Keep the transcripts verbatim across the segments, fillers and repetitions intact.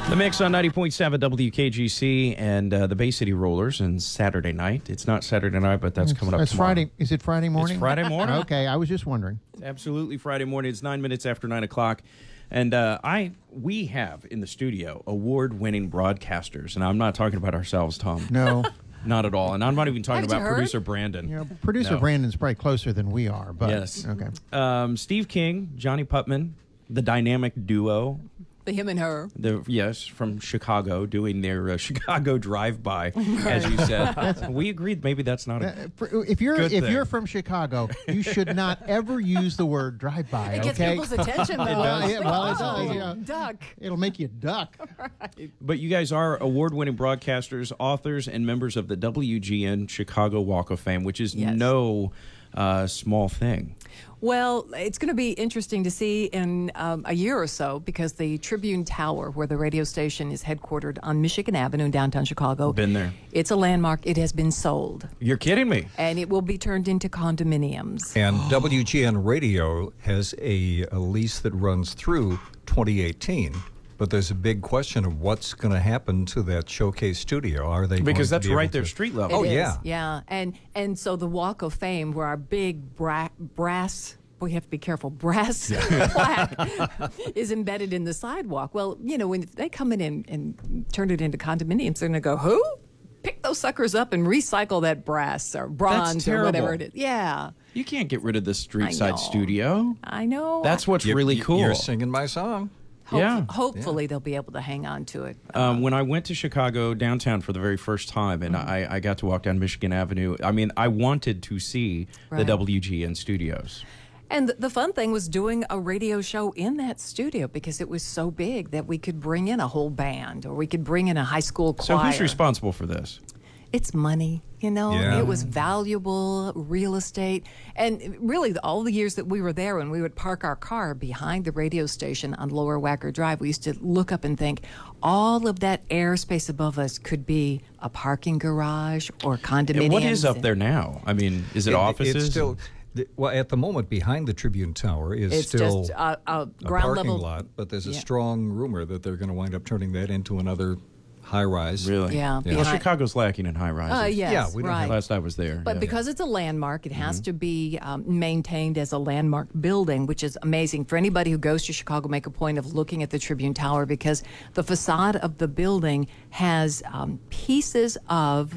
The Mix on ninety point seven W K G C and uh, the Bay City Rollers and Saturday night. It's not Saturday night, but that's it's, coming up It's tomorrow. Friday. Is it Friday morning? It's Friday morning. Okay, I was just wondering. It's absolutely Friday morning. It's nine minutes after nine o'clock. And uh, I, we have in the studio award-winning broadcasters. And I'm not talking about ourselves, Tom. No. Not at all. And I'm not even talking Haven't you about heard? producer Brandon. You know, producer No. Brandon's probably closer than we are. But, Yes. Okay. Um, Steve King, Johnny Putman, the dynamic duo. The him and her. The, yes, from Chicago, doing their uh, Chicago drive-by, as you said. We agreed maybe that's not a Uh, for- if you're good if thing. you're from Chicago, you should not ever use the word drive-by. It gets okay. people's attention, though. does. Yeah, well, it Oh, does, yeah. Duck. It'll make you duck. But you guys are award-winning broadcasters, authors, and members of the W G N Chicago Walk of Fame, which is Yes. no uh, small thing. Well, it's going to be interesting to see in um, a year or so because the Tribune Tower, where the radio station is headquartered on Michigan Avenue in downtown Chicago, Been there. It's a landmark. It has been sold, You're kidding me. and it will be turned into condominiums. And W G N Radio has a, a lease that runs through twenty eighteen. But there's a big question of what's going to happen to that showcase studio. Are they Because going that's to be right able there, to- street level. Oh, It is, yeah. yeah, and and so the Walk of Fame, where our big bra- brass. We have to be careful. Brass plaque is embedded in the sidewalk. Well, you know, when they come in and, and turn it into condominiums, they're going to go, who? Pick those suckers up and recycle that brass or bronze or whatever terrible. it is. Yeah, You can't get rid of the street I side know. studio. I know. That's what's You- really you- cool. You're singing my song. Hope- yeah. Hopefully they'll be able to hang on to it. Um, when I went to Chicago downtown for the very first time, and Mm-hmm. I, I got to walk down Michigan Avenue, I mean, I wanted to see the Right. W G N studios. And the, the fun thing was doing a radio show in that studio because it was so big that we could bring in a whole band or we could bring in a high school choir. So who's responsible for this? It's money, you know. Yeah. It was valuable real estate, and really all the years that we were there, when we would park our car behind the radio station on Lower Wacker Drive, we used to look up and think, all of that airspace above us could be a parking garage or condominiums. And what is up and- there now? I mean, is it, offices? It's still, the- well, at the moment, behind the Tribune Tower is It's still just a, a a ground parking level. lot, but there's a Yeah. strong rumor that they're going to wind up turning that into another high-rise. Really? Yeah, Yeah. Well, behind- Chicago's lacking in high rises. Uh, yes, Yeah, we don't have- right. Last I was there. But yeah. because it's a landmark, it has Mm-hmm. to be um, maintained as a landmark building, which is amazing. For anybody who goes to Chicago, make a point of looking at the Tribune Tower because the facade of the building has um, pieces of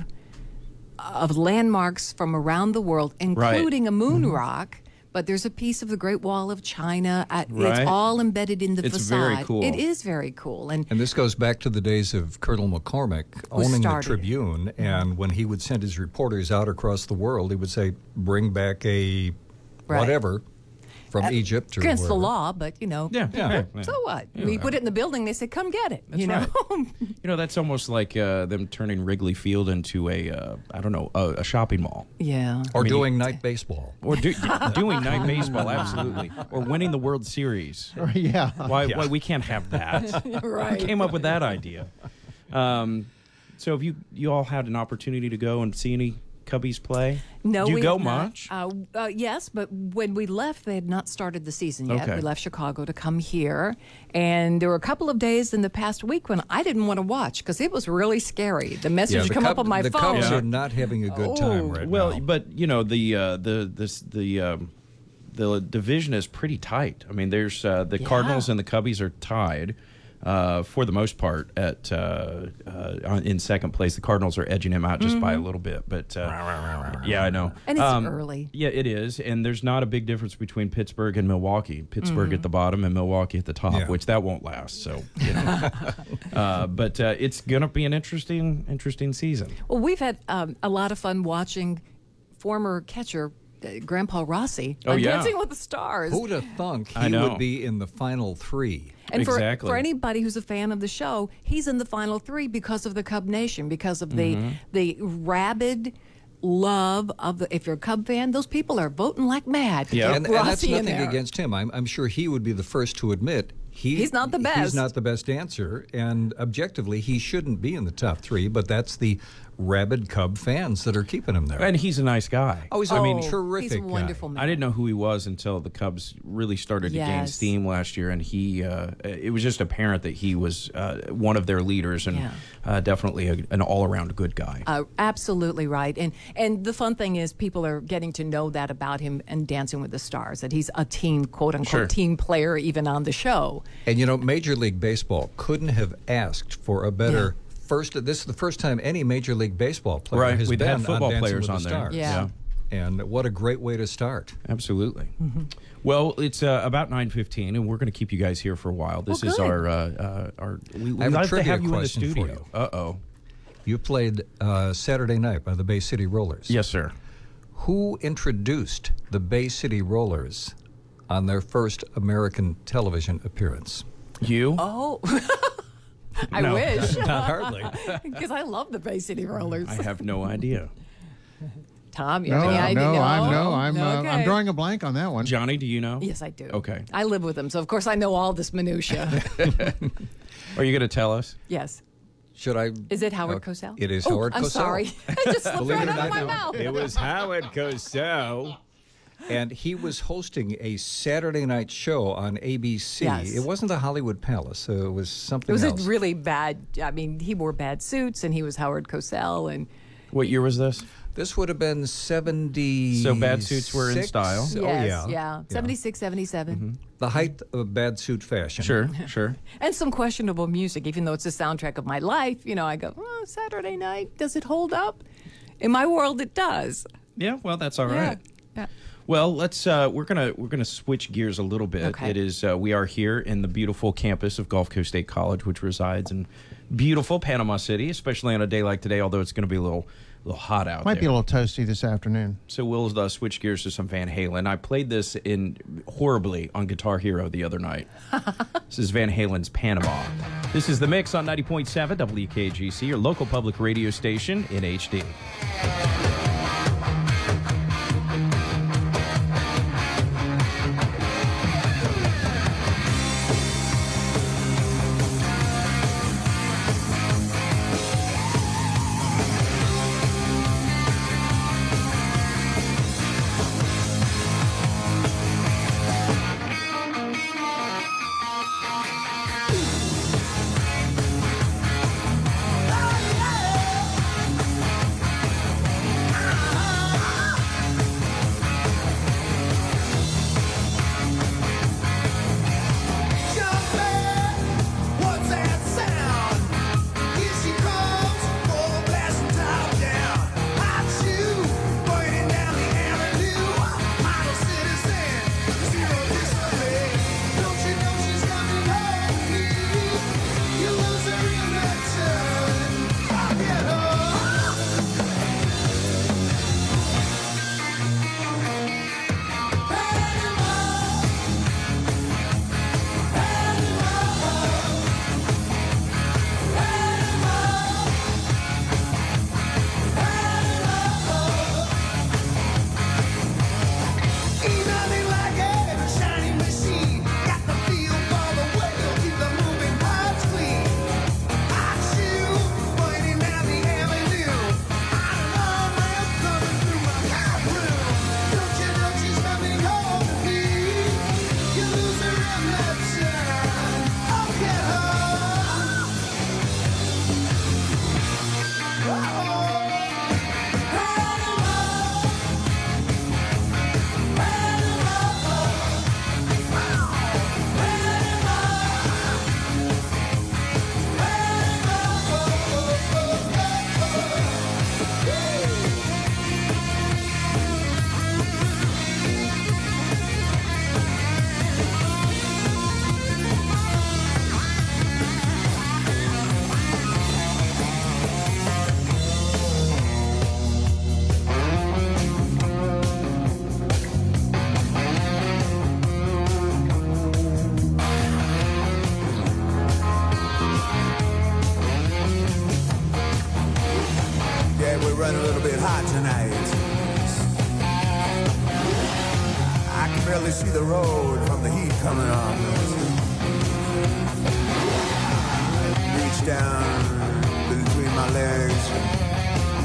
of landmarks from around the world, including a moon Mm-hmm. rock. But there's a piece of the Great Wall of China. Uh, Right. It's all embedded in the It's facade. very cool. It is very cool. And And this goes back to the days of Colonel McCormick owning the started it. Tribune. And when he would send his reporters out across the world, he would say, bring back a Right. whatever from Egypt or against the wherever. law, but you know, Yeah. Yeah. yeah, yeah. so what? We put it in the building. They said, "Come get it." you know, right. You know, that's almost like uh, them turning Wrigley Field into a, uh, I don't know, a, a shopping mall. yeah. Or mean, doing night baseball. Or do, doing night baseball, absolutely. Or winning the World Series. yeah. Why, Yeah. why we can't have that? Right. Who came up with that idea? Um, so have you you all had an opportunity to go and see any Cubbies play? No, Do you we go have not. much? Uh, uh, yes, but when we left, they had not started the season yet. Okay. We left Chicago to come here, and there were a couple of days in the past week when I didn't want to watch because it was really scary. The message would the come Cub- up on my the phone. Cubs Yeah. are not having a good time right well, now. but you know the uh, the this the um, the division is pretty tight. I mean, there's uh, the Yeah. Cardinals and the Cubbies are tied. Uh, for the most part, at uh, uh, on- in second place, the Cardinals are edging him out just by a little bit. But uh, yeah, I know. And it's Um, early. Yeah, it is, and there's not a big difference between Pittsburgh and Milwaukee. Pittsburgh Mm-hmm. at the bottom and Milwaukee at the top, Yeah. which that won't last. So, you know. uh, but uh, it's gonna be an interesting, interesting season. Well, we've had um, a lot of fun watching former catcher uh, Grandpa Rossi Oh, on yeah. Dancing with the Stars. Who'd have thunk I he know. would be in the final three? And for, Exactly. for anybody who's a fan of the show, he's in the final three because of the Cub Nation, because of the Mm-hmm. the rabid love of the. If you're a Cub fan, those people are voting like mad. to Yeah. get And, and that's Rossi in nothing there. against him. I'm, I'm sure he would be the first to admit he, He's not the best. He's not the best dancer, and objectively, he shouldn't be in the top three. But that's the rabid Cub fans that are keeping him there. And he's a nice guy. Oh, he's a Oh, mean, he's a terrific guy. wonderful man. I didn't know who he was until the Cubs really started to gain Yes. steam last year, and he uh, it was just apparent that he was uh, one of their leaders and Yeah. uh, definitely a, an all-around good guy. Uh, absolutely right. And and the fun thing is people are getting to know that about him and Dancing with the Stars, that he's a team, quote unquote, Sure. team player even on the show. And you know, Major League Baseball couldn't have asked for a better first. This is the first time any Major League Baseball player Right, has we've been had football on Dancing players with on the there. Stars. Yeah. And what a great way to start. Absolutely. Well, it's uh, about nine fifteen, and we're going to keep you guys here for a while. This Oh, is good. our, uh, uh, our we, we I have a like to trivia have you in the question for studio. you. Uh-oh. You played uh, Saturday night by the Bay City Rollers. Yes, sir. Who introduced the Bay City Rollers on their first American television appearance? You? Oh, I No. wish. Not hardly. Because I love the Bay City Rollers. I have no idea. Tom, you No, have any idea? no, I'm no, I'm No? uh, Okay. I'm drawing a blank on that one. Johnny, do you know? Yes, I do. Okay. I live with them, so of course I know all this minutia. Are you going to tell us? yes. Should I? Is it Howard Okay. Cosell? It is Oh, Howard I'm Cosell. sorry. I just slipped Believe right it or out of not, my no. mouth. It was Howard Cosell. And he was hosting a Saturday night show on A B C. Yes. It wasn't the Hollywood Palace. Uh, it was something It was else. a really bad. I mean, he wore bad suits, and he was Howard Cosell, and What year was this? This would have been seventy. So bad suits were in style. Oh, yes, yeah. yeah, seventy-six, seventy-seven, The height of bad suit fashion. Sure, sure. and some questionable music. Even though it's the soundtrack of my life, you know, I go, oh, Saturday night, does it hold up? In my world, it does. Yeah, well, that's all Yeah. right. Yeah. Well, let's uh, we're gonna we're gonna switch gears a little bit. Okay. It is uh, we are here in the beautiful campus of Gulf Coast State College, which resides in beautiful Panama City, especially on a day like today. Although it's going to be a little little hot out Might there. be a little toasty this afternoon. So we'll uh, switch gears to some Van Halen. I played this in horribly on Guitar Hero the other night. This is Van Halen's Panama. This is The Mix on ninety point seven W K G C, your local public radio station in H D. running a little bit hot tonight. I can barely see the road from the heat coming on. Reach down between my legs,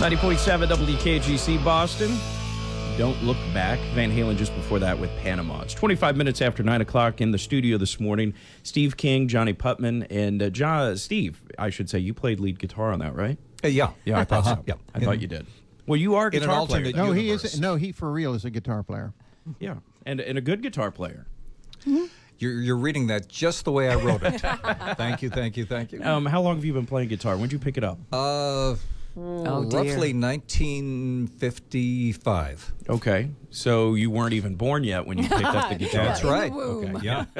ninety point seven W K G C Boston. Don't Look Back. Van Halen just before that with Panama. It's twenty-five minutes after nine o'clock in the studio this morning. Steve King, Johnny Putman, and uh, John, Steve, I should say, you played lead guitar on that, right? Uh, yeah. Yeah, I thought Uh-huh. so. Yeah. I In- thought you did. Well, you are a in an guitar player. alternate though. No, he universe. is. No, he for real is a guitar player. Yeah, and, and a good guitar player. You're, you're reading that just the way I wrote it. Thank you, thank you, thank you. Um, how long have you been playing guitar? When did you pick it up? Uh, Oh, dear. roughly nineteen fifty-five. Okay, so you weren't even born yet when you picked up the guitar. That's In the right. womb. Okay. Yeah.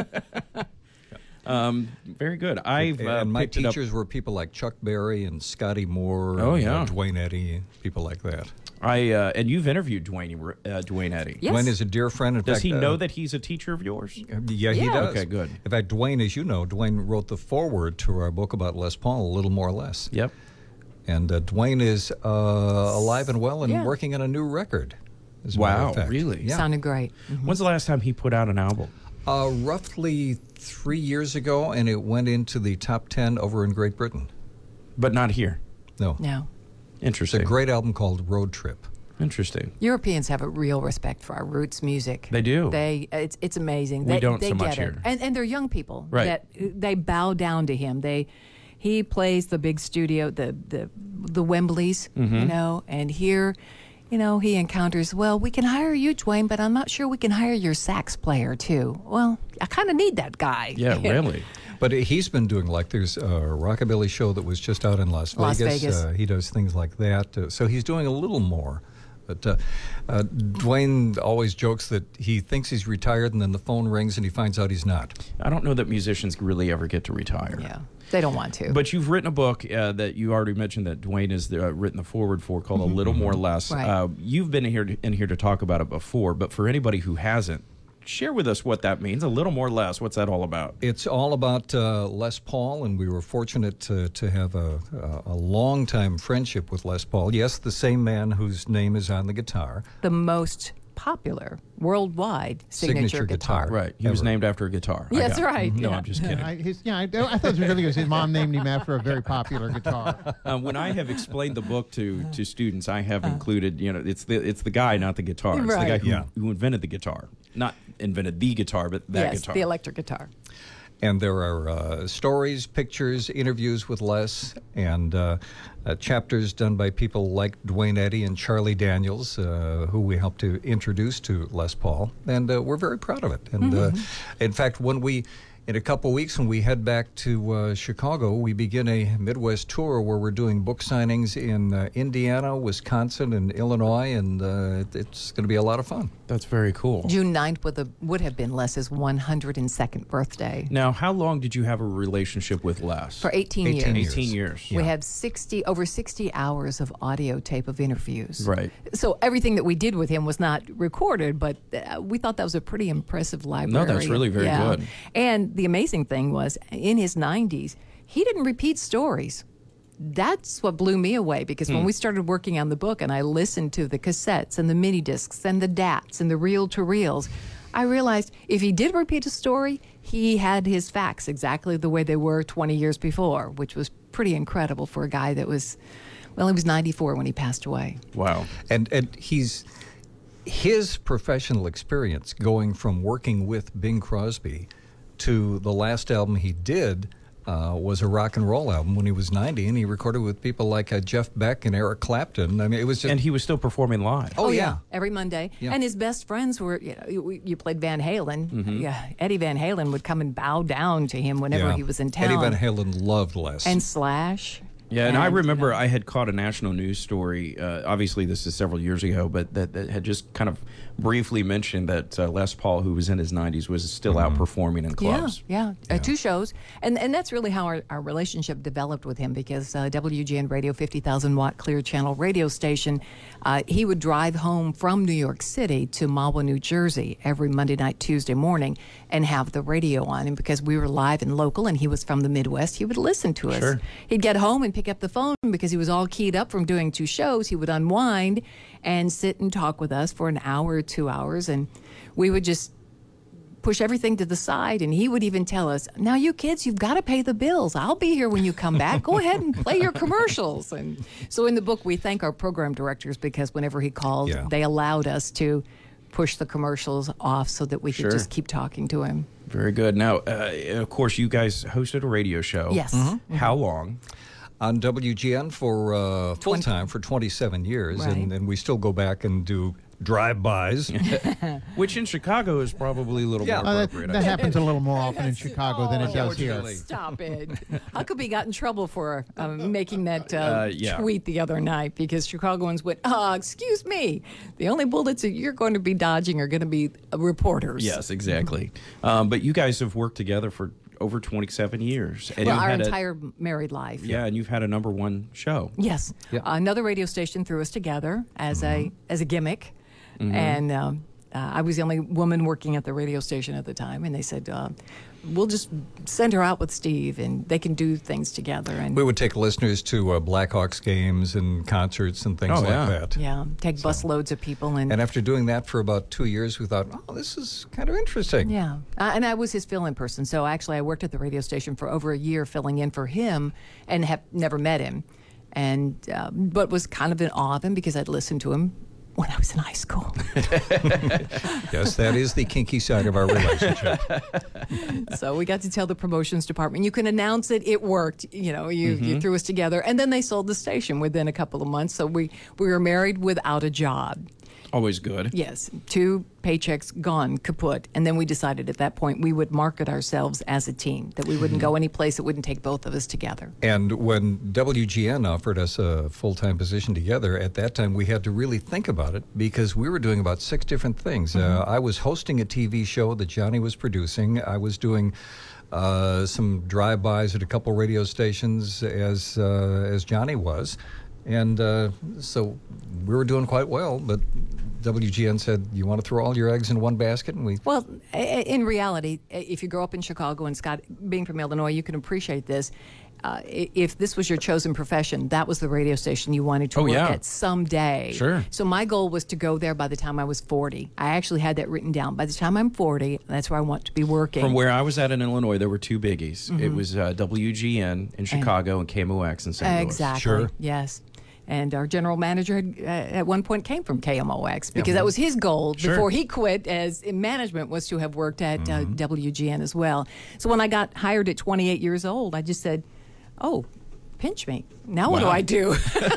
Um, very good. I've uh, and my picked it up- teachers were people like Chuck Berry and Scotty Moore. Oh, and, yeah. uh, Dwayne Eddy, people like that. I uh, and you've interviewed Dwayne uh, Dwayne Eddy. Yes. Dwayne is a dear friend. In Does fact, he uh, know that he's a teacher of yours? Yeah, he Yeah. does. Okay, good. In fact, Dwayne, as you know, Dwayne wrote the foreword to our book about Les Paul, A Little More or Less. Yep. And uh, Dwayne is uh, alive and well and Yeah. working on a new record. as a matter of Wow, fact. really? Yeah. Sounded great. When's the last time he put out an album? Uh, roughly three years ago, and it went into the top ten over in Great Britain. But not here. No. No. It's Interesting. a great album called Road Trip. Interesting. Europeans have a real respect for our roots music. They do. They it's it's amazing. We they, don't they so get much it. here. And and they're young people. Right. That they bow down to him. They he plays the big studio, the the the Wembleys, Mm-hmm. you know, and here, you know, he encounters, well, we can hire you, Dwayne, but I'm not sure we can hire your sax player too. Well, I kind of need that guy. Yeah, really. But he's been doing, like, there's a rockabilly show that was just out in Las Las Vegas. Vegas. Uh, he does things like that. Uh, so he's doing a little more. But uh, uh, Dwayne always jokes that he thinks he's retired, and then the phone rings and he finds out he's not. I don't know that musicians really ever get to retire. Yeah. They don't want to. But you've written a book uh, that you already mentioned that Dwayne has uh, written the foreword for called A Little More or Less. Right. Uh, you've been in here, to, in here to talk about it before, but for anybody who hasn't, share with us what that means. A little more or less. What's that all about? It's all about uh, Les Paul, and we were fortunate to, to have a, a, a long-time friendship with Les Paul. Yes, the same man whose name is on the guitar. the most popular worldwide signature, Signature guitar. Right. He was Ever. named after a guitar. I Yeah, got that's it. right. No, Yeah. I'm just kidding. I, his, yeah, I, I thought it was really good. His mom named him after a very popular guitar. Uh, when I have explained the book to, to students, I have included, you know, it's the it's the guy, not the guitar. It's the guy Right. who, Yeah. who invented the guitar. Not invented the guitar, but that yes, guitar. the electric guitar. And there are uh, stories, pictures, interviews with Les, and uh, uh, chapters done by people like Dwayne Eddy and Charlie Daniels, uh, who we helped to introduce to Les Paul. And uh, we're very proud of it. And uh, in fact, when we, in a couple weeks, when we head back to uh, Chicago, we begin a Midwest tour where we're doing book signings in uh, Indiana, Wisconsin, and Illinois, and uh, it, it's going to be a lot of fun. That's very cool. June ninth would, the, would have been Les's one hundred second birthday. Now, how long did you have a relationship with Les? For eighteen, eighteen years. eighteen years. We have sixty over sixty hours of audio tape of interviews. Right. So everything that we did with him was not recorded, but uh, we thought that was a pretty impressive library. that's really very Yeah. good. And the amazing thing was, in his nineties, he didn't repeat stories. That's what blew me away, because Hmm. when we started working on the book and I listened to the cassettes and the mini discs and the D A Ts and the reel to reels, I realized if he did repeat a story, he had his facts exactly the way they were twenty years before, which was pretty incredible for a guy that was, well, he was ninety-four when he passed away. Wow. And and he's his professional experience going from working with Bing Crosby to the last album he did uh, was a rock and roll album when he was ninety, and he recorded with people like uh, Jeff Beck and Eric Clapton. I mean, it was just And he was still performing live. oh, yeah. Every Monday. Yeah. And his best friends were, you know, you, you played Van Halen. Mm-hmm. Yeah, Eddie Van Halen would come and bow down to him whenever Yeah. he was in town. Eddie Van Halen loved Les. And Slash. Yeah, and I And, remember you know, I had caught a national news story. Uh, obviously, this is several years ago, but that, that had just kind of briefly mentioned that uh, Les Paul, who was in his nineties, was still out performing in clubs. Yeah, yeah, Uh, two shows, and and that's really how our, our relationship developed with him, because uh, W G N Radio, fifty thousand watt clear channel radio station, uh, he would drive home from New York City to Mahwah, New Jersey every Monday night, Tuesday morning, and have the radio on. And because we were live and local, and he was from the Midwest, he would listen to us. Sure. He'd get home and pick up the phone because he was all keyed up from doing two shows. He would unwind and sit and talk with us for an hour or two hours, and we would just push everything to the side, and he would even tell us, now you kids, you've got to pay the bills. I'll be here when you come back. Go ahead and play your commercials. And so in the book, we thank our program directors because whenever he called, Yeah. they allowed us to push the commercials off so that we could Sure. just keep talking to him. Very good. Now, uh, of course, you guys hosted a radio show. Yes. Mm-hmm. How long? On W G N for uh, full time for twenty-seven years, Right. and, and we still go back and do drive-bys. Which in Chicago is probably a little Yeah. more Uh, that appropriate. that I think. happens a little more often in Chicago than it Oh, does here. unfortunately. Stop it. Huckabee got in trouble for um, making that uh, Uh, yeah. tweet the other night because Chicagoans went, uh, excuse me, the only bullets that you're going to be dodging are going to be uh, reporters. Yes, exactly. Um, but you guys have worked together for over twenty-seven years. And Well, you our had a- entire married life. yeah, and you've had a number one show. Yes. Yeah. Another radio station threw us together as Mm-hmm. a as a gimmick, and um, uh, I was the only woman working at the radio station at the time, and they said, uh, "We'll just send her out with Steve, and they can do things together." And We would take listeners to uh, Blackhawks games and concerts and things Oh, like yeah. that. yeah, take bus loads of people, and, And after doing that for about two years, we thought, oh, this is kind of interesting. yeah, uh, and I was his fill-in person. So actually, I worked at the radio station for over a year, filling in for him, and have never met him, and uh, but was kind of in awe of him because I'd listened to him when I was in high school. Yes, that is the kinky side of our relationship. So we got to tell the promotions department, you can announce it, it worked. You know, you, Mm-hmm. you threw us together. And then they sold the station within a couple of months. So we, we were married without a job. Always good. Yes, two paychecks gone, kaput. And then we decided at that point we would market ourselves as a team, that we wouldn't go any place that wouldn't take both of us together. And when W G N offered us a full-time position together, at that time we had to really think about it because we were doing about six different things. Uh, I was hosting a T V show that Johnny was producing. I was doing uh, some drive-bys at a couple radio stations as uh, as Johnny was. And uh, so we were doing quite well, but W G N said, you want to throw all your eggs in one basket? And we Well, i- i- in reality, i- if you grow up in Chicago, and Scott, being from Illinois, you can appreciate this. Uh, i- if this was your chosen profession, that was the radio station you wanted to Oh, work yeah. at someday. Sure. So my goal was to go there by the time I was forty. I actually had that written down. By the time I'm forty, that's where I want to be working. From where I was at in Illinois, there were two biggies. Mm-hmm. It was uh, W G N in Chicago and K M O X in Saint Louis. Exactly. Sure. Yes. And our general manager had, uh, at one point came from K M O X because that was his goal Sure. before he quit as in management was to have worked at Mm-hmm. uh, W G N as well. So when I got hired at twenty-eight years old, I just said, "Oh, pinch me. Now what do Wow. I do?"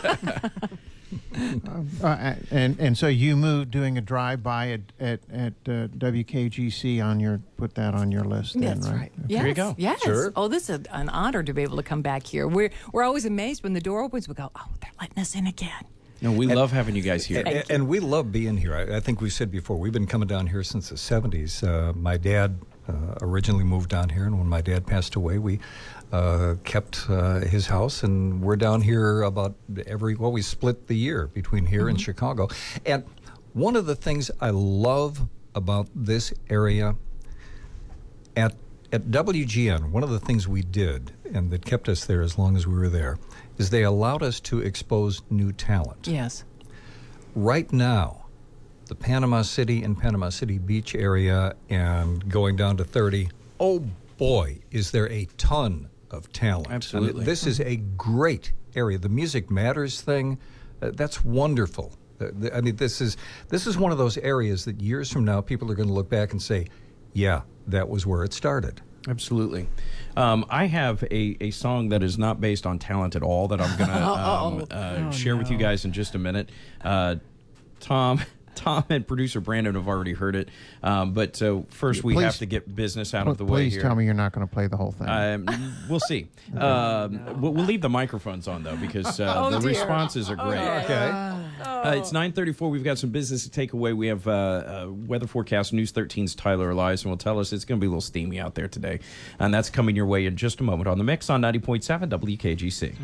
Uh, and and so you moved doing a drive-by at at, at uh, W K G C on your put that on your list. Then, That's right. right. Yes. There you go. Yes. Sure. Oh, this is an honor to be able to come back here. We're we're always amazed when the door opens. We go, "Oh, they're letting us in again." No, we love having you guys here. And, and we love being here. I, I think we said before, we've been coming down here since the seventies. Uh, my dad uh, originally moved down here, and when my dad passed away, we uh, kept uh, his house, and we're down here about every, well, we split the year between here and Chicago. And one of the things I love about this area, at at W G N, one of the things we did, and that kept us there as long as we were there, is they allowed us to expose new talent. Yes. Right now, the Panama City and Panama City Beach area and going down to thirty, oh boy, is there a ton of talent. Absolutely. I mean, this is a great area. The Music Matters thing, uh, that's wonderful. Uh, th- I mean, this is this is one of those areas that years from now people are going to look back and say, yeah, that was where it started. Absolutely. Um, I have a, a song that is not based on talent at all that I'm going to um, uh, share with you guys in just a minute. Uh, Tom Tom and producer Brandon have already heard it. Um, but uh, first we Please- have to get business out of the way Please here. tell me you're not going to play the whole thing. Um, we'll see. Um, we'll, we'll leave the microphones on, though, because uh, Oh, the dear. responses are great. Okay. Uh, it's nine thirty-four. We've got some business to take away. We have uh, uh, weather forecast News thirteen's Tyler Elias, will tell us it's going to be a little steamy out there today. And that's coming your way in just a moment on The Mix on ninety point seven W K G C.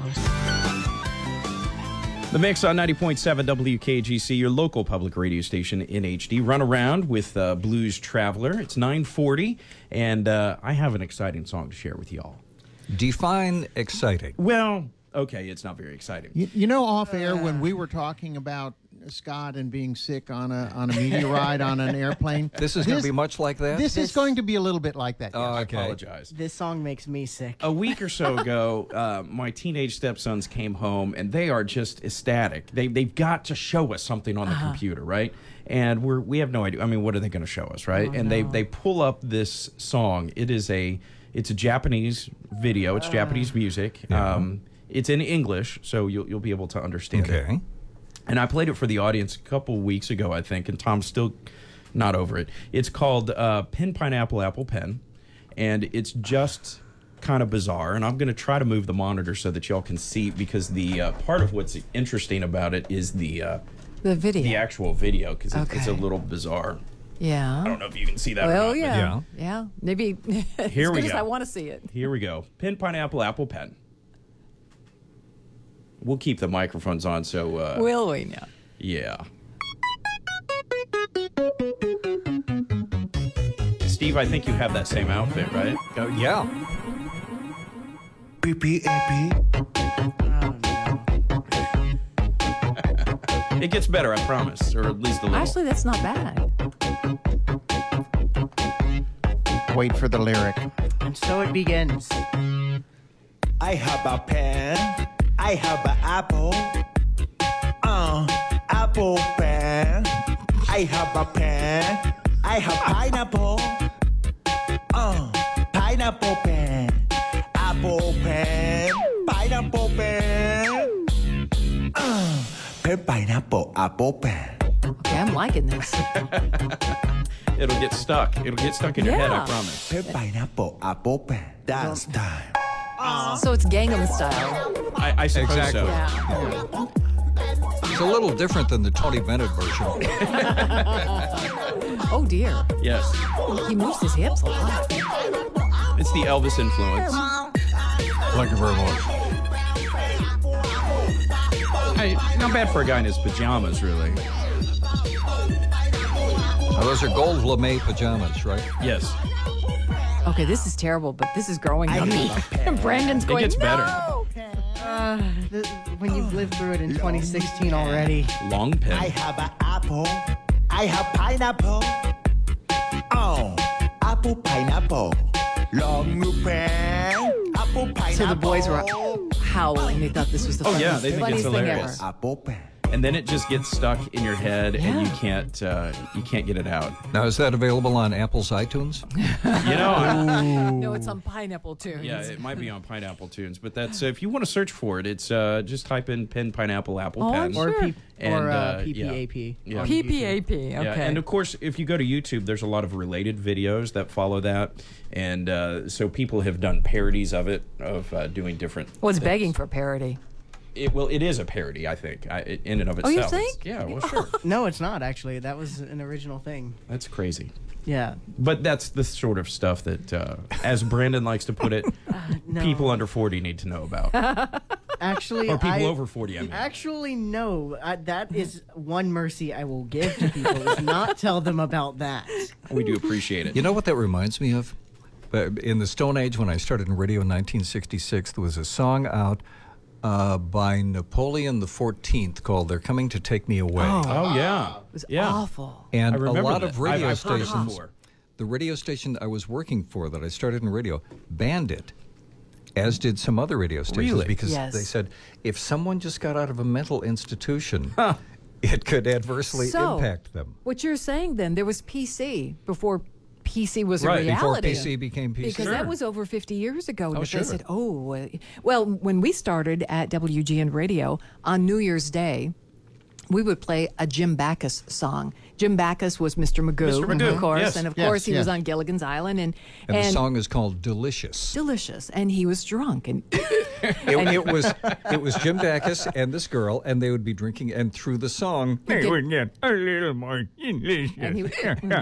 The Mix on ninety point seven W K G C, your local public radio station in H D. Run around with uh, Blues Traveler. It's nine forty, and uh, I have an exciting song to share with y'all. Define exciting. Well, okay, it's not very exciting. you, you know, off air when we were talking about Scott and being sick on a on a media ride on an airplane. This is going to be much like that? This, This- is going to be a little bit like that. Oh, yes. okay. I apologize. This song makes me sick. A week or so ago, uh, my teenage stepsons came home, and they are just ecstatic. They, they've got to show us something on the Uh-huh. computer, right? And we're, we have no idea. I mean, what are they going to show us, right? Oh, and they, no. they pull up this song. It is a it's a Japanese video. Uh. It's Japanese music. Yeah. Um, it's in English, so you'll, you'll be able to understand it. Okay. And I played it for the audience a couple weeks ago, I think, and Tom's still not over it. It's called uh, Pen, Pineapple, Apple Pen, and it's just kind of bizarre. And I'm going to try to move the monitor so that y'all can see, because the uh, part of what's interesting about it is the uh, The video. the actual video, because it, it's a Okay. little bizarre. Yeah. I don't know if you can see that. or Well, not, but yeah. yeah. yeah. Maybe as Here we good as go. I want to see it. Here we go. Pen, Pineapple, Apple Pen. We'll keep the microphones on, so uh, Will we now? yeah. Steve, I think you have that same outfit, right? Oh, yeah. P P A P. It gets better, I promise, or at least a little. Actually, that's not bad. Wait for the lyric. And so it begins. I have a pen. I have an apple. Uh, apple pen. I have a pen. I have pineapple. Uh, pineapple pen. Apple pen. Pineapple pen. Uh, pen, pineapple, apple pen. Okay, I'm liking this. It'll get stuck. It'll get stuck in your head, I Yeah. promise. Pen, pineapple, apple pen. Dance time. So it's Gangnam Style. I, I suppose Exactly. so. Yeah. It's a little different than the Tony Bennett version. Oh dear. Yes. He moves his hips a lot. It's the Elvis influence. Thank you very much. Hey, not bad for a guy in his pajamas, really. Now, those are gold lame pajamas, right? Yes. Okay, this is terrible, but this is growing on me. And Brandon's It going, gets better. no! Uh, th- when you've lived through it in twenty sixteen already. Long I pen. have an apple. I have pineapple. Oh, apple, pineapple. Long pen. Apple, pineapple. So the boys were howling. They thought this was the Oh, funniest, yeah, they think it's funniest thing hilarious. ever. Apple pen. And then it just gets stuck in your head, and you Yeah. can't uh, you can't get it out. Now, is that available on Apple's iTunes? You know. I- No, it's on Pineapple Tunes. Yeah, it might be on Pineapple Tunes, but that's uh, if you want to search for it, it's uh, just type in Pen, Pineapple, Apple Oh, Pen. I'm Or, Sure. P- And, or uh, uh, P P A P. yeah. on P YouTube. P A P. Okay. Yeah, and of course, if you go to YouTube, there's a lot of related videos that follow that, and uh, so people have done parodies of it, of uh, doing different. well, it's things. begging for parody. It, well, it is a parody, I think, I, it- in and of Oh, itself. you It's- think? Yeah, well, sure. No, it's not actually. That was an original thing. That's crazy. Yeah. But that's the sort of stuff that, uh, as Brandon likes to put it, No. people under forty need to know about, Actually, or people I, over forty. I mean, Actually, no. I, that is one mercy I will give to people is not tell them about that. we do appreciate it. You know what that reminds me of? Uh, In the Stone Age, when I started in radio in nineteen sixty-six, there was a song out uh, by Napoleon the fourteenth called "They're Coming to Take Me Away." Oh yeah, It was yeah. awful. And I a remember lot that. of radio I've- I've heard it stations, before. the radio station I was working for that I started in radio, banned it, as did some other radio stations, Really? because Yes. they said if someone just got out of a mental institution, it could adversely So, impact them. What you're saying then, there was P C before P C was Right, a before reality. P C became P C. Because Sure. that was over fifty years ago. And Oh, if sure. they said, oh, uh, well, when we started at W G N Radio on New Year's Day, we would play a Jim Backus song. Jim Backus was Mister Magoo, Mister Magoo, of course, yes. and of Yes, course he was yes. on Gilligan's Island, and And, the song is called "Delicious." delicious, and he was drunk, and It, it was it was Jim Backus and this girl, and they would be drinking, and through the song, they get- would get a little more delicious. And he would-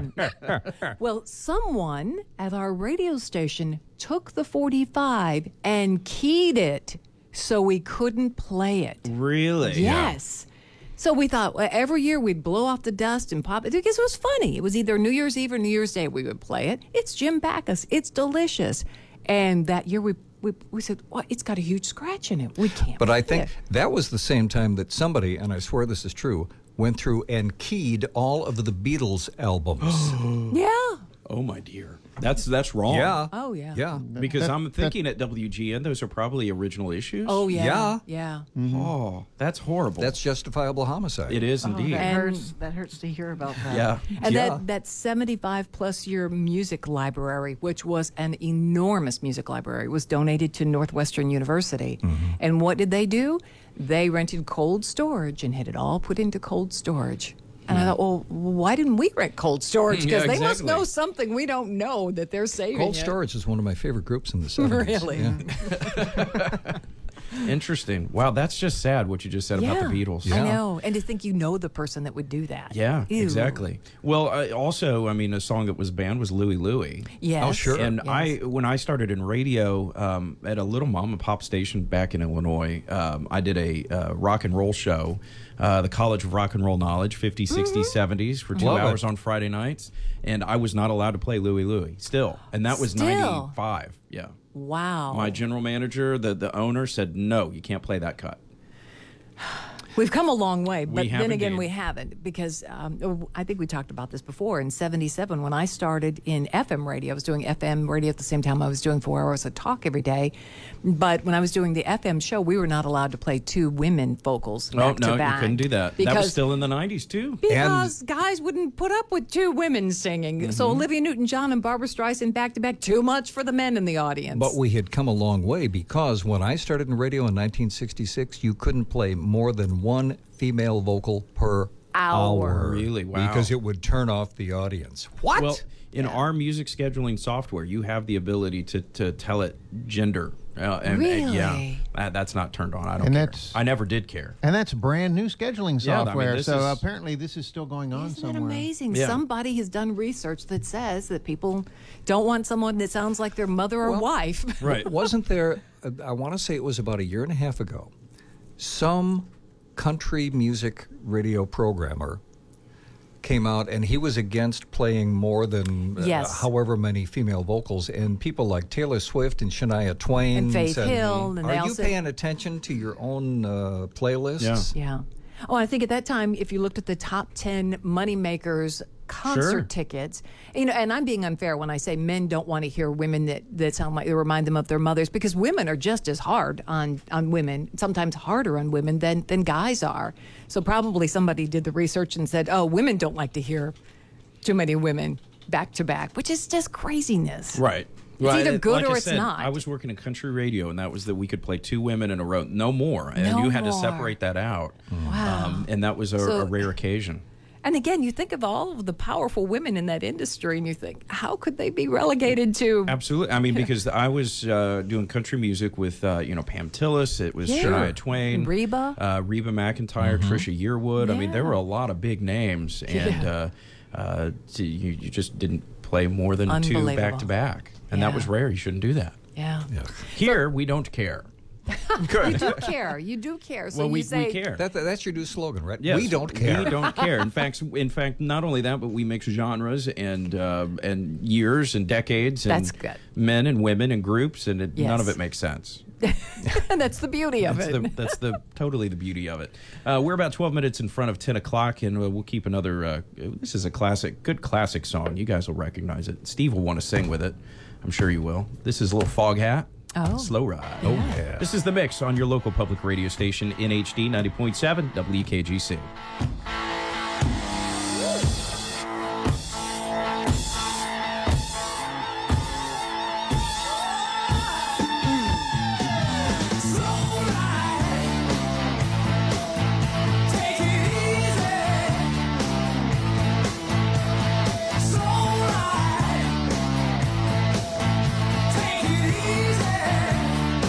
Mm. Well, someone at our radio station took the forty-five and keyed it so we couldn't play it. Really? Yes. So we thought well, every year we'd blow off the dust and pop it because it was funny. It was either New Year's Eve or New Year's Day we would play it. It's Jim Backus. It's delicious. And that year we we, we said, well, it's got a huge scratch in it. We can't But I play think it. that was the same time that somebody, and I swear this is true, went through and keyed all of the Beatles albums. Yeah. Oh my dear, that's that's wrong. Yeah. Oh, yeah. Yeah. Because That- I'm that- thinking at W G N, those are probably original issues. Oh, yeah. Yeah. Yeah. Oh, that's horrible. That's justifiable homicide. it is Oh, indeed. that And- hurts. That hurts to hear about that. Yeah. And Yeah. that, that seventy-five plus year music library, which was an enormous music library, was donated to Northwestern University. And what did they do? They rented cold storage and had it all put into cold storage. And I thought, well, why didn't we rent cold storage? Because Yeah, they must exactly. know something we don't know that they're saving. Cold it. Storage is one of my favorite groups in the seventies. Really? Yeah. Interesting. Wow, that's just sad what you just said Yeah, about the Beatles. I Yeah. know. And to think you know the person that would do that. Yeah, Ew. exactly. Well, uh, also, I mean, a song that was banned was Louie Louie. Yes. Oh, sure. And Yes. I, when I started in radio um, at a little mom and pop station back in Illinois, um, I did a uh, rock and roll show, uh, the College of Rock and Roll Knowledge, fifties, sixties, seventies, for two Love it. hours on Friday nights. And I was not allowed to play Louie Louie still. And that was Still? ninety-five. Yeah. Wow. My general manager, the, the owner, said, no, you can't play that cut. We've come a long way, but have then again, indeed. we haven't because um, I think we talked about this before. In seventy-seven, when I started in F M radio, I was doing F M radio at the same time I was doing four hours of talk every day. But when I was doing the F M show, we were not allowed to play two women vocals No, back no, to back. you couldn't do that. Because, That was still in the nineties, too. because guys wouldn't put up with two women singing. Mm-hmm. So Olivia Newton-John and Barbra Streisand back to back, too much for the men in the audience. But we had come a long way because when I started in radio in nineteen sixty-six, you couldn't play more than one female vocal per Hour. hour. Really? Wow. Because it would turn off the audience. What? Well, in our music scheduling software, you have the ability to, to tell it gender. Uh, and, and yeah, Really? that, that's not turned on. I don't And care. that's- I never did care. And that's brand new scheduling Yeah, I mean, software. this so is- apparently this is still going on Isn't somewhere. it amazing? Yeah. Somebody has done research that says that people don't want someone that sounds like their mother or Well, wife. Right. Wasn't there, uh, I want to say it was about a year and a half ago, some country music radio programmer came out and he was against playing more than uh, Yes. however many female vocals, and people like Taylor Swift and Shania Twain And Faith said, Hill, and are they you all said- paying attention to your own uh, playlists? Yeah. Yeah. Oh, I think at that time, if you looked at the top ten moneymakers concert Sure. tickets, you know, and I'm being unfair when I say men don't want to hear women that, that sound like they remind them of their mothers, because women are just as hard on, on women, sometimes harder on women than, than guys are. So probably somebody did the research and said, oh, women don't like to hear too many women back to back, which is just craziness. Right. It's either and good like or I it's said, not. I was working in country radio, and that was that we could play two women in a row, no more, and No you had to more. separate that out. Wow. Um, and that was a, So- a rare occasion. And again, you think of all of the powerful women in that industry, and you think, how could they be relegated to? Absolutely. I mean, because I was uh, doing country music with, uh, you know, Pam Tillis. It was Yeah. Shania Twain. Reba. Uh, Reba McEntire, Trisha Yearwood. I mean, there Yeah. were a lot of big names. And Yeah. uh, uh, so you, you just didn't play more than two Unbelievable. back to back. And that Yeah. was rare. You shouldn't do that. Yeah. Here, we don't care. You do care. You do care. So well, you we, say, we care. That, that's your new slogan, right? Yes, we don't care. We don't care. In fact, in fact, not only that, but we mix genres and uh, and years and decades and That's good. men and women and groups, and it, none of Yes. it makes sense. and that's the beauty of That's it. the that's the totally the beauty of it. Uh, we're about twelve minutes in front of ten o'clock, and uh, we'll keep another. Uh, this is a classic, good classic song. You guys will recognize it. Steve will want to sing with it. I'm sure you will. This is a little Fog Hat. Oh. Slow Ride. Oh yeah. This is the mix on your local public radio station, N H D ninety point seven W K G C.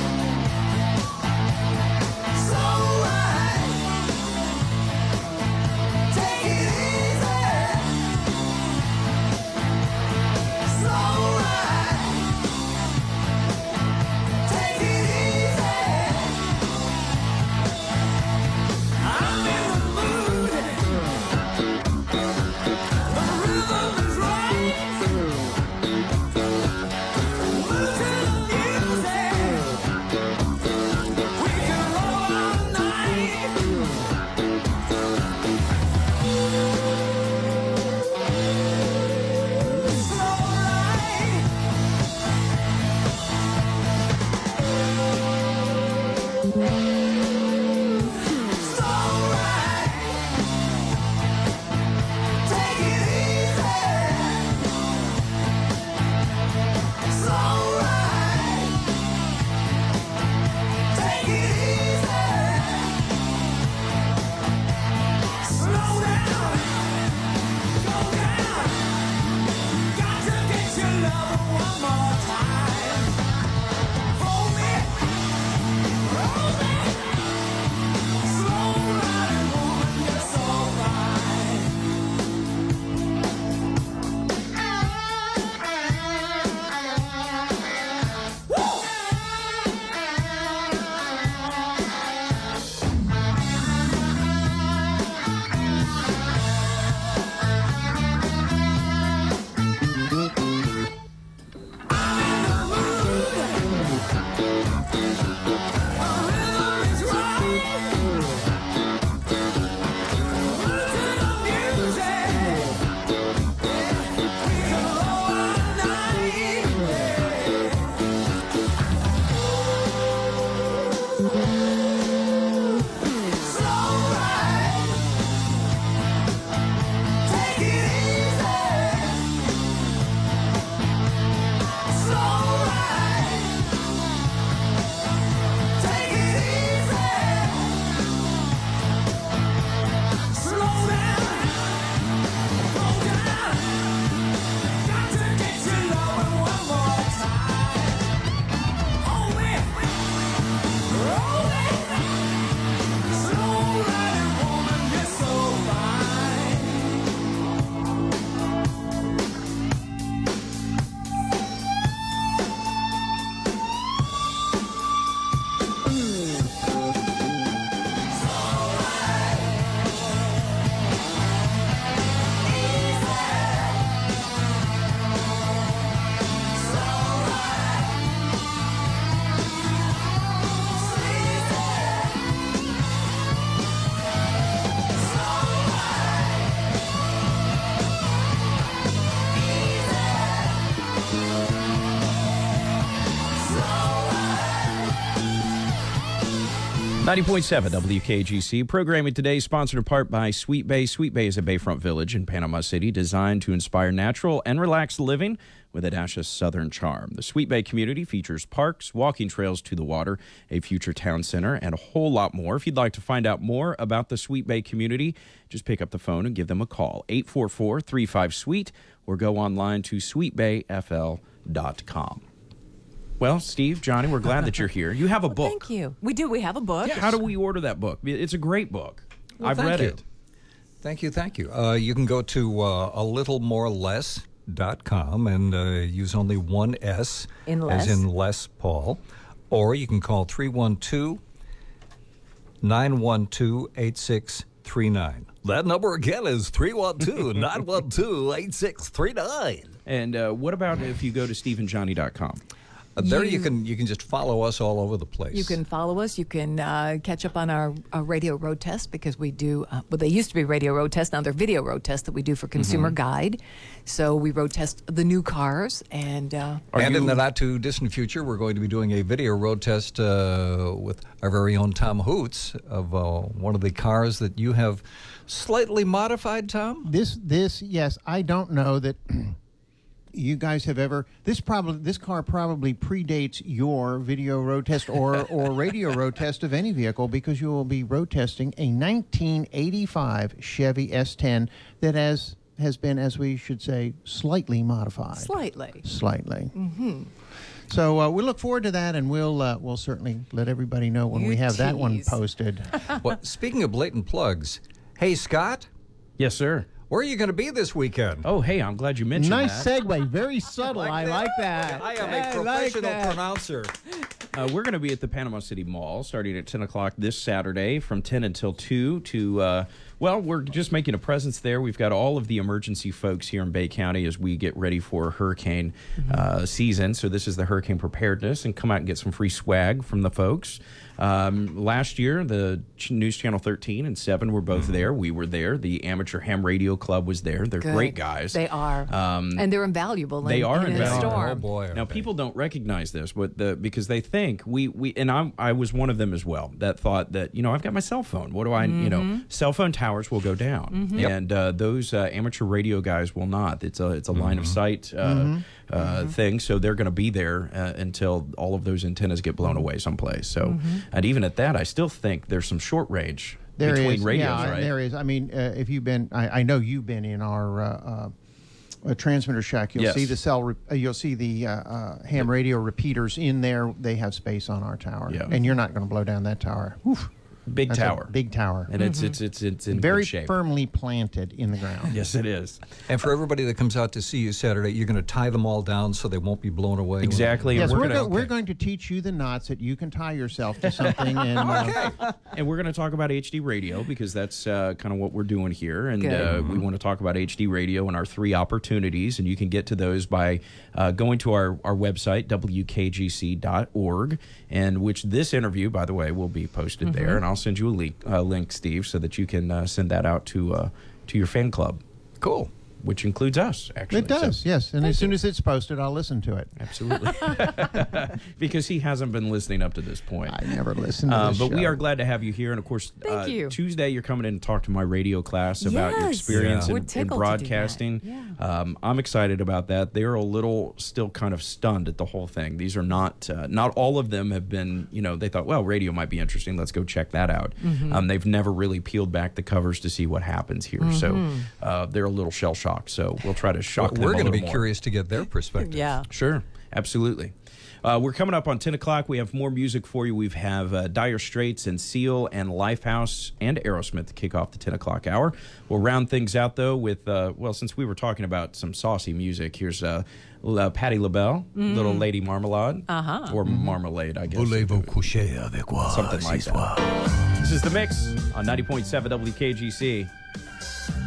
Take it easy. ninety point seven W K G C. Programming today sponsored in part by Sweet Bay. Sweet Bay is a bayfront village in Panama City designed to inspire natural and relaxed living with a dash of southern charm. The Sweet Bay community features parks, walking trails to the water, a future town center, and a whole lot more. If you'd like to find out more about the Sweet Bay community, just pick up the phone and give them a call, eight four four, three five, SWEET, or go online to sweet bay f l dot com. Well, Steve, Johnny, we're glad that you're here. You have a Well, book. thank you. We do. We have a book. How do we order that book? It's a great book. Well, I've thank read you. it. Thank you, thank you. Uh, you can go to uh, a little more less dot com and uh, use only one S, In as Les. in Les Paul, or you can call three one two, nine one two, eight six three nine. That number again is three one two, nine one two, eight six three nine. And uh, what about if you go to steve and johnny dot com? Uh, there you You- can you can just follow us all over the place. You can follow us. You can uh, catch up on our, our radio road test because we do, uh, well, they used to be radio road tests. Now they're video road tests that we do for Consumer Mm-hmm. Guide. So we road test the new cars and uh, Are and in you- the not too distant future, we're going to be doing a video road test uh, with our very own Tom Hoots of uh, one of the cars that you have slightly modified, Tom. This, this, yes, I don't know that you guys have ever. This probably, this car probably predates your video road test or or radio road test of any vehicle because you will be road testing a nineteen eighty-five Chevy S ten that has has been, as we should say, slightly modified. slightly. Slightly. Mm-hmm. So uh, we look forward to that, and we'll uh, we'll certainly let everybody know when You we have that one tease. posted. Well, speaking of blatant plugs, hey Scott, Yes, sir. where are you going to be this weekend? Oh, hey, I'm glad you mentioned Nice that. segue, very subtle. I like that. I am I a like professional that. pronouncer. Uh, we're going to be at the Panama City Mall starting at ten o'clock this Saturday from ten until two to, uh, well, we're just making a presence there. We've got all of the emergency folks here in Bay County as we get ready for hurricane uh, season. So this is the hurricane preparedness, and come out and get some free swag from the folks. Um, last year, the Ch- News Channel thirteen and seven were both there. We were there. The Amateur Ham Radio Club was there. They're Good. great guys. They are. Um, and they're invaluable. they in, are in invaluable. a storm. Oh boy! are Now, they. people don't recognize this, but the because they think we we and I I was one of them as well that thought that you know I've got my cell phone. What do I you know cell phone towers will go down, and uh, those uh, amateur radio guys will not. It's a it's a line of sight uh, uh, thing, so they're going to be there uh, until all of those antennas get blown away someplace. So, and even at that, I still think there's some short range There between is, radios, yeah, right? there is. I mean, uh, if you've been, I, I know you've been in our uh, uh, transmitter shack. You'll Yes. see the cell. Re- uh, you'll see the uh, uh, ham radio repeaters in there. They have space on our tower, Yeah. and you're not going to blow down that tower. Oof. Big That's a tower, big tower, and it's it's it's it's in very good shape. firmly planted in the ground. Yes, it is. And for everybody that comes out to see you Saturday, you're going to tie them all down so they won't be blown away. Exactly. Yes, We're we're, gonna- go- we're going to teach you the knots that you can tie yourself to something. And uh, And we're going to talk about H D radio because that's uh, kind of what we're doing here. And Good. uh, we want to talk about H D radio and our three opportunities. And you can get to those by uh, going to our, our website, w k g c dot org, and which this interview, by the way, will be posted there. And I'll send you a link, uh, link, Steve, so that you can uh, send that out to uh, to your fan club, Cool. which includes us, actually. it does, So- yes. And as soon as it's posted, I'll listen to it. Absolutely. Because he hasn't been listening up to this point. I never listen to Uh, this but we show. are glad to have you here. And of course, Thank uh, you. Tuesday you're coming in to talk to my radio class about your Yes. experience Yeah. We're in, in tickled to do that. broadcasting. Yeah. Um, I'm excited about that. They're a little still kind of stunned at the whole thing. These are not, uh, not all of them have been, you know, they thought, well, radio might be interesting. Let's go check that out. Mm-hmm. Um, they've never really peeled back the covers to see what happens here. So Mm-hmm. uh, they're a little shell shocked. So we'll try to shock them We're a going to little be more. curious to get their perspective. Yeah. Sure, absolutely. Uh, we're coming up on ten o'clock. We have more music for you. We have uh, Dire Straits and Seal and Lifehouse and Aerosmith to kick off the ten o'clock hour. We'll round things out, though, with, uh, well, since we were talking about some saucy music, here's uh, L- uh, Patti LaBelle, Little Lady Marmalade. Uh-huh. Or Marmalade, I guess. Voulez-vous coucher avec moi Something like ce soir? that. This is The Mix on ninety point seven W K G C.